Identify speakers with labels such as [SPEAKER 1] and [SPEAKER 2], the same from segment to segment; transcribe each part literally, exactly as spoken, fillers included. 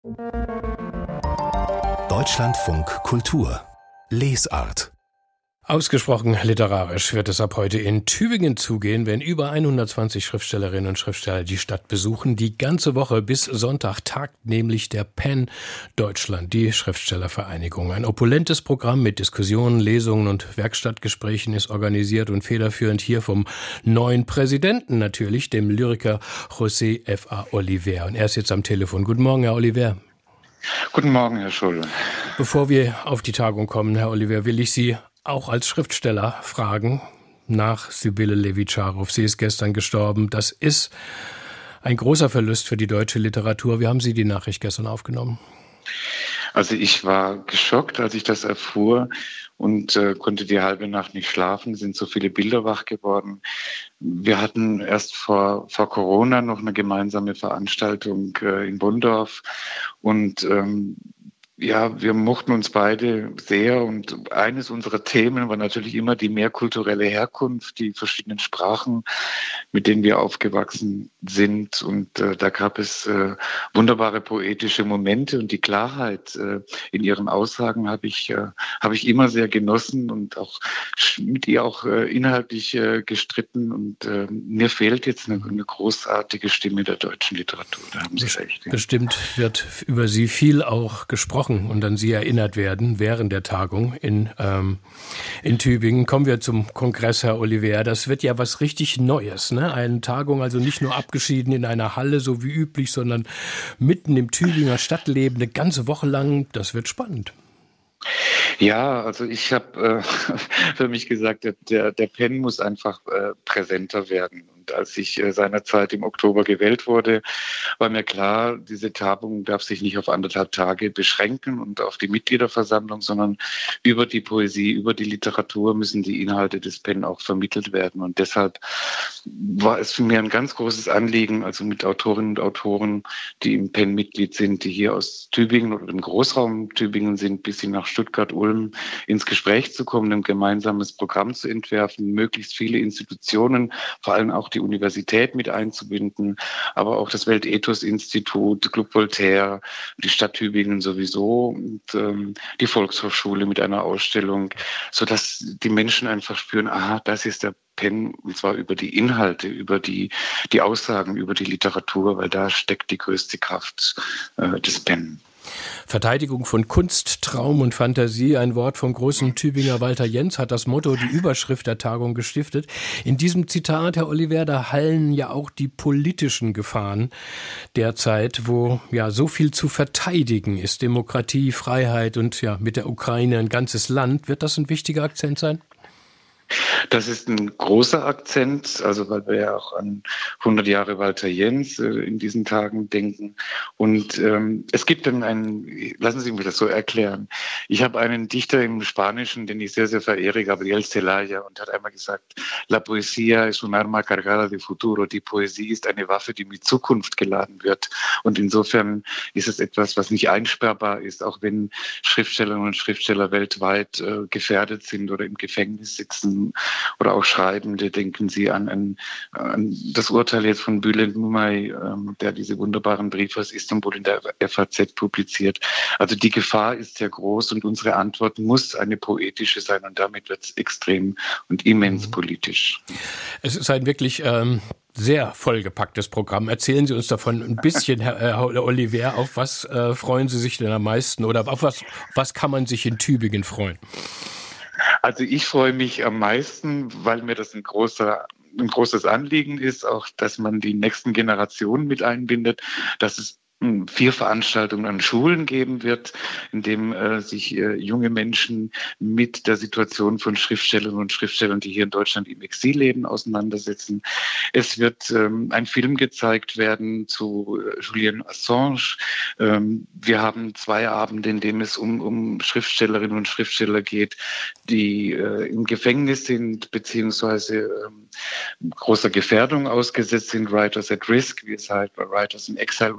[SPEAKER 1] Deutschlandfunk Kultur Lesart.
[SPEAKER 2] Ausgesprochen literarisch wird es ab heute in Tübingen zugehen, wenn über hundertzwanzig Schriftstellerinnen und Schriftsteller die Stadt besuchen. Die ganze Woche bis Sonntag tagt nämlich der PEN Deutschland, die Schriftstellervereinigung. Ein opulentes Programm mit Diskussionen, Lesungen und Werkstattgesprächen ist organisiert und federführend hier vom neuen Präsidenten natürlich, dem Lyriker José F A Oliver. Und er ist jetzt am Telefon. Guten Morgen, Herr Oliver.
[SPEAKER 3] Guten Morgen, Herr Schull.
[SPEAKER 2] Bevor wir auf die Tagung kommen, Herr Oliver, will ich Sie auch als Schriftsteller fragen nach Sibylle Levitscharow. Sie ist gestern gestorben. Das ist ein großer Verlust für die deutsche Literatur. Wie haben Sie die Nachricht gestern aufgenommen?
[SPEAKER 3] Also ich war geschockt, als ich das erfuhr und äh, konnte die halbe Nacht nicht schlafen. Es sind so viele Bilder wach geworden. Wir hatten erst vor, vor Corona noch eine gemeinsame Veranstaltung äh, in Bonndorf und ähm, ja, wir mochten uns beide sehr und eines unserer Themen war natürlich immer die mehrkulturelle Herkunft, die verschiedenen Sprachen, mit denen wir aufgewachsen sind. Und äh, da gab es äh, wunderbare poetische Momente und die Klarheit äh, in ihren Aussagen habe ich, äh, habe ich immer sehr genossen und auch mit ihr auch äh, inhaltlich äh, gestritten. Und äh, mir fehlt jetzt eine, eine großartige Stimme der deutschen Literatur. Da haben Sie recht. Ja.
[SPEAKER 2] Bestimmt wird über sie viel auch gesprochen und an Sie erinnert werden während der Tagung in, ähm, in Tübingen. Kommen wir zum Kongress, Herr Oliver. Das wird ja was richtig Neues, ne? Eine Tagung, also nicht nur abgeschieden in einer Halle, so wie üblich, sondern mitten im Tübinger Stadtleben, eine ganze Woche lang. Das wird spannend.
[SPEAKER 3] Ja, also ich habe äh, für mich gesagt, der, der PEN muss einfach äh, präsenter werden. Und als ich äh, seinerzeit im Oktober gewählt wurde, war mir klar, diese Tagung darf sich nicht auf anderthalb Tage beschränken und auf die Mitgliederversammlung, sondern über die Poesie, über die Literatur müssen die Inhalte des PEN auch vermittelt werden. Und deshalb war es für mich ein ganz großes Anliegen, also mit Autorinnen und Autoren, die im PEN Mitglied sind, die hier aus Tübingen oder dem Großraum Tübingen sind, bis hin nach Stuttgart, Ulm, ins Gespräch zu kommen, ein gemeinsames Programm zu entwerfen, möglichst viele Institutionen, vor allem auch die Universität mit einzubinden, aber auch das Weltethos-Institut, Club Voltaire, die Stadt Tübingen sowieso und ähm, die Volkshochschule mit einer Ausstellung, sodass die Menschen einfach spüren, aha, das ist der PEN, und zwar über die Inhalte, über die, die Aussagen, über die Literatur, weil da steckt die größte Kraft äh, des PEN.
[SPEAKER 2] Verteidigung von Kunst, Traum und Fantasie, ein Wort vom großen Tübinger Walter Jentz hat das Motto, die Überschrift der Tagung gestiftet. In diesem Zitat, Herr Oliver, da hallen ja auch die politischen Gefahren derzeit, wo ja so viel zu verteidigen ist. Demokratie, Freiheit und ja mit der Ukraine ein ganzes Land. Wird das ein wichtiger Akzent sein?
[SPEAKER 3] Das ist ein großer Akzent, also weil wir ja auch an hundert Jahre Walter Jentz äh, in diesen Tagen denken. Und ähm, es gibt dann einen, lassen Sie mich das so erklären. Ich habe einen Dichter im Spanischen, den ich sehr, sehr verehre, Gabriel Celaya, und hat einmal gesagt, La poesía es un arma cargada de futuro. Die Poesie ist eine Waffe, die mit Zukunft geladen wird. Und insofern ist es etwas, was nicht einsperrbar ist, auch wenn Schriftstellerinnen und Schriftsteller weltweit äh, gefährdet sind oder im Gefängnis sitzen oder auch Schreibende. Denken Sie an, an, an das Urteil jetzt von Bülent Numay, ähm, der diese wunderbaren Briefe aus Istanbul in der F A Z publiziert. Also die Gefahr ist sehr groß und unsere Antwort muss eine poetische sein und damit wird es extrem und immens mhm. politisch.
[SPEAKER 2] Es ist ein wirklich ähm, sehr vollgepacktes Programm. Erzählen Sie uns davon ein bisschen, Herr, Herr Oliver. Auf was äh, freuen Sie sich denn am meisten oder auf was, was kann man sich in Tübingen freuen?
[SPEAKER 3] Also ich freue mich am meisten, weil mir das ein großer ein großes Anliegen ist, auch dass man die nächsten Generationen mit einbindet, dass es vier Veranstaltungen an Schulen geben wird, in dem äh, sich äh, junge Menschen mit der Situation von Schriftstellerinnen und Schriftstellern, die hier in Deutschland im Exil leben, auseinandersetzen. Es wird ähm, ein Film gezeigt werden zu äh, Julian Assange. Ähm, wir haben zwei Abende, in denen es um, um Schriftstellerinnen und Schriftsteller geht, die äh, im Gefängnis sind, beziehungsweise ähm, großer Gefährdung ausgesetzt sind, Writers at Risk, wie es halt bei Writers in Exile unsere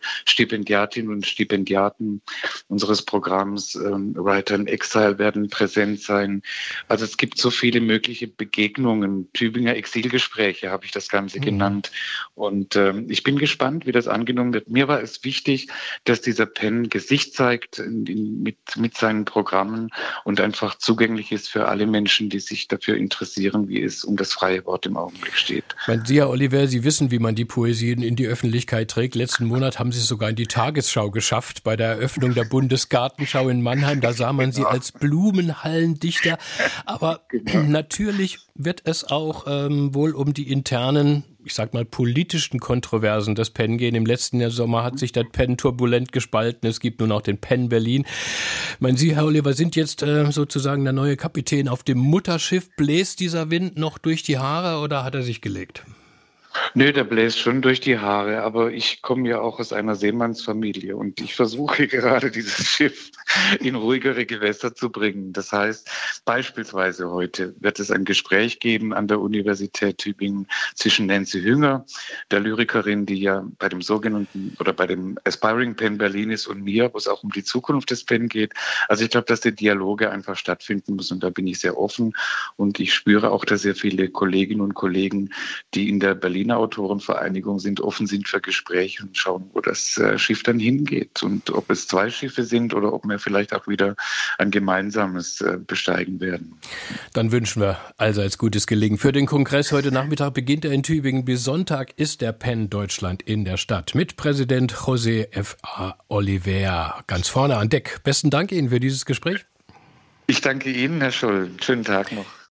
[SPEAKER 3] Stipendiatinnen und Stipendiaten unseres Programms ähm, Writer in Exile werden präsent sein. Also es gibt so viele mögliche Begegnungen. Tübinger Exilgespräche habe ich das Ganze mhm. genannt. Und ähm, ich bin gespannt, wie das angenommen wird. Mir war es wichtig, dass dieser Penn Gesicht zeigt in, in, mit, mit seinen Programmen und einfach zugänglich ist für alle Menschen, die sich dafür interessieren, wie es um das freie Wort im Augenblick steht.
[SPEAKER 2] Ich meine, Sie, Herr Oliver, Sie wissen, wie man die Poesien in die Öffentlichkeit trägt. Letzten Monat haben Sie es sogar in die Tagesschau geschafft. Bei der Eröffnung der Bundesgartenschau in Mannheim, da sah man Sie als Blumenhallendichter. Aber genau. Natürlich wird es auch ähm, wohl um die internen, ich sag mal, politischen Kontroversen des Penn gehen. Im letzten Jahr Sommer hat sich der Penn turbulent gespalten. Es gibt nun auch den Penn Berlin. Ich meine, Sie, Herr Oliver, sind jetzt äh, sozusagen der neue Kapitän auf dem Mutterschiff. Bläst dieser Wind noch durch die Haare oder hat er sich gelegt?
[SPEAKER 3] Nö, der bläst schon durch die Haare, aber ich komme ja auch aus einer Seemannsfamilie und ich versuche gerade dieses Schiff in ruhigere Gewässer zu bringen. Das heißt, beispielsweise heute wird es ein Gespräch geben an der Universität Tübingen zwischen Nancy Hünger, der Lyrikerin, die ja bei dem sogenannten oder bei dem Aspiring Penn Berlin ist, und mir, wo es auch um die Zukunft des Penn geht. Also ich glaube, dass die Dialoge einfach stattfinden müssen und da bin ich sehr offen und ich spüre auch, dass sehr viele Kolleginnen und Kollegen, die in der Berliner Autorenvereinigung sind, offen sind für Gespräche und schauen, wo das Schiff dann hingeht und ob es zwei Schiffe sind oder ob wir vielleicht auch wieder ein gemeinsames besteigen werden.
[SPEAKER 2] Dann wünschen wir allseits gutes Gelingen. Für den Kongress heute Nachmittag beginnt er in Tübingen. Bis Sonntag ist der Penn Deutschland in der Stadt mit Präsident José F A Oliver ganz vorne an Deck. Besten Dank Ihnen für dieses Gespräch.
[SPEAKER 3] Ich danke Ihnen, Herr Scholl. Schönen Tag noch.